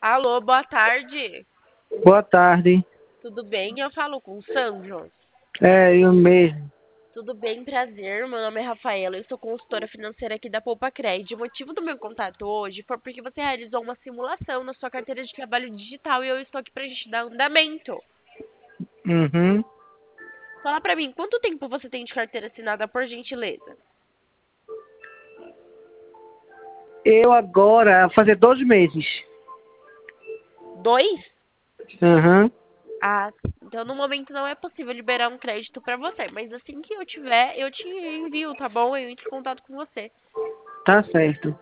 Alô, boa tarde. Boa tarde. Tudo bem? Eu falo com o Sandro. É, eu mesmo. Tudo bem, prazer. Meu nome é Rafaela. Eu sou consultora financeira aqui da Poupa Cred. O motivo do meu contato hoje foi porque você realizou uma simulação na sua carteira de trabalho digital e eu estou aqui para a gente dar andamento. Uhum. Fala pra mim, quanto tempo você tem de carteira assinada, por gentileza? Eu agora, fazer 2 meses. 2? Uhum. Ah, então no momento não é possível liberar um crédito para você, mas assim que eu tiver, eu te envio, tá bom? Eu entro em contato com você. Tá certo.